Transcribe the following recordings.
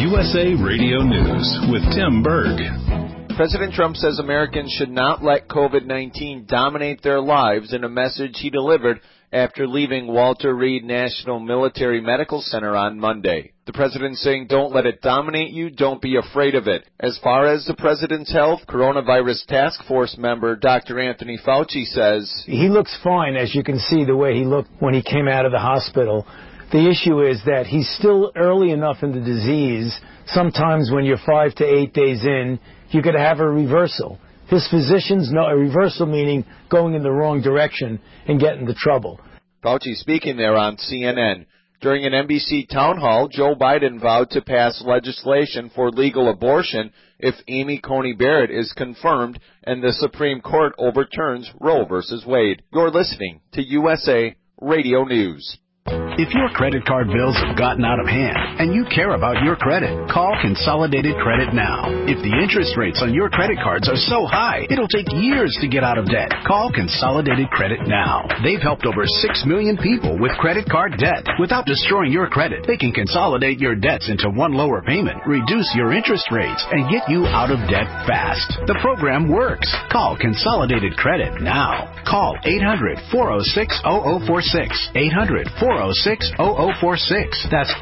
USA Radio News with Tim Berg. President Trump says Americans should not let COVID-19 dominate their lives in a message he delivered after leaving Walter Reed National Military Medical Center on Monday. The president saying, don't let it dominate you, don't be afraid of it. As far as the president's health, coronavirus task force member Dr. Anthony Fauci says, he looks fine, as you can see the way he looked when he came out of the hospital. The issue is that he's still early enough in the disease. Sometimes when you're 5 to 8 days in, you could have a reversal. His physicians know a reversal meaning going in the wrong direction and getting into trouble. Fauci speaking there on CNN. During an NBC town hall, Joe Biden vowed to pass legislation for legal abortion if Amy Coney Barrett is confirmed and the Supreme Court overturns Roe v. Wade. You're listening to USA Radio News. If your credit card bills have gotten out of hand and you care about your credit, call Consolidated Credit now. If the interest rates on your credit cards are so high, it'll take years to get out of debt. Call Consolidated Credit now. They've helped over 6 million people with credit card debt. Without destroying your credit, they can consolidate your debts into one lower payment, reduce your interest rates, and get you out of debt fast. The program works. Call Consolidated Credit now. Call 800-406-0046. 800-406-0046. That's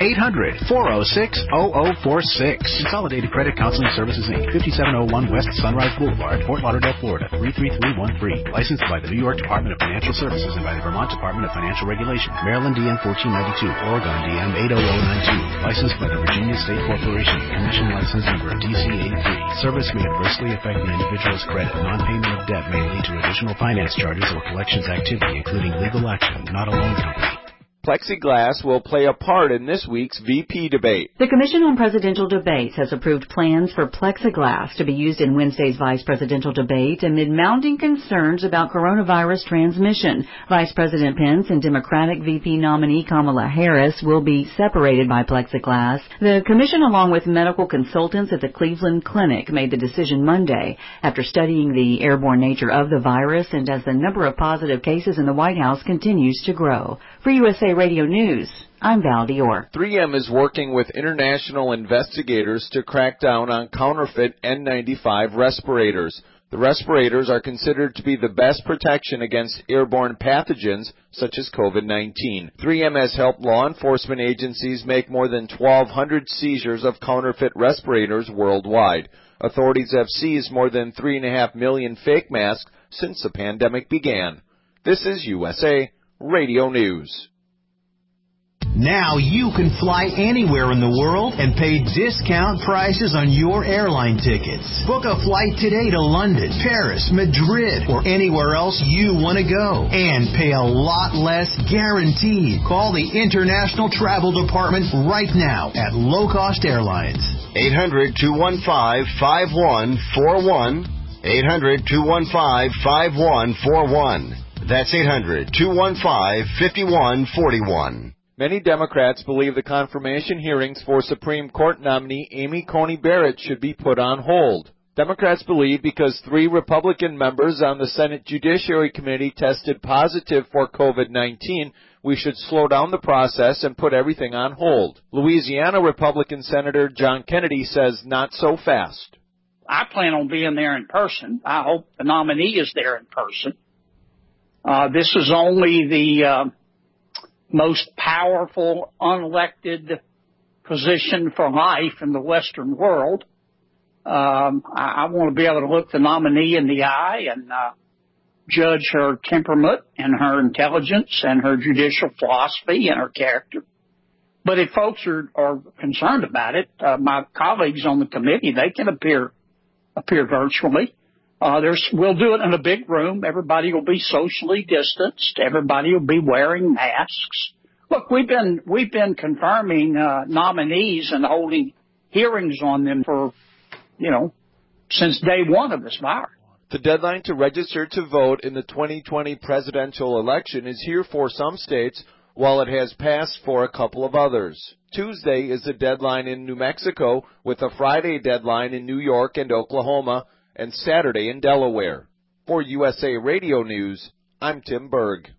800-406-0046. Consolidated Credit Counseling Services, Inc., 5701 West Sunrise Boulevard, Fort Lauderdale, Florida, 33313. Licensed by the New York Department of Financial Services and by the Vermont Department of Financial Regulation. Maryland DM 1492, Oregon DM 80092. Licensed by the Virginia State Corporation. Commission license number DC83. Service may adversely affect the individual's credit. Non-payment of debt may lead to additional finance charges or collections activity, including legal action, not a loan company. Plexiglass will play a part in this week's VP debate. The Commission on Presidential Debates has approved plans for plexiglass to be used in Wednesday's vice presidential debate amid mounting concerns about coronavirus transmission. Vice President Pence and Democratic VP nominee Kamala Harris will be separated by plexiglass. The Commission, along with medical consultants at the Cleveland Clinic, made the decision Monday after studying the airborne nature of the virus and as the number of positive cases in the White House continues to grow. For USA Radio News, I'm Val Dior. 3M is working with international investigators to crack down on counterfeit N95 respirators. The respirators are considered to be the best protection against airborne pathogens such as COVID-19. 3M has helped law enforcement agencies make more than 1,200 seizures of counterfeit respirators worldwide. Authorities have seized more than 3.5 million fake masks since the pandemic began. This is USA Radio News. Now you can fly anywhere in the world and pay discount prices on your airline tickets. Book a flight today to London, Paris, Madrid, or anywhere else you want to go. And pay a lot less guaranteed. Call the International Travel Department right now at Low Cost Airlines. 800-215-5141. 800-215-5141. That's 800-215-5141. Many Democrats believe the confirmation hearings for Supreme Court nominee Amy Coney Barrett should be put on hold. Democrats believe because 3 Republican members on the Senate Judiciary Committee tested positive for COVID-19, we should slow down the process and put everything on hold. Louisiana Republican Senator John Kennedy says not so fast. I plan on being there in person. I hope the nominee is there in person. This is only the most powerful unelected position for life in the Western world. I want to be able to look the nominee in the eye and judge her temperament and her intelligence and her judicial philosophy and her character. But if folks are concerned about it, my colleagues on the committee, they can appear virtually. We'll do it in a big room. Everybody will be socially distanced. Everybody will be wearing masks. Look, we've been confirming nominees and holding hearings on them for, since day one of this virus. The deadline to register to vote in the 2020 presidential election is here for some states, while it has passed for a couple of others. Tuesday is the deadline in New Mexico, with a Friday deadline in New York and Oklahoma, and Saturday in Delaware. For USA Radio News, I'm Tim Berg.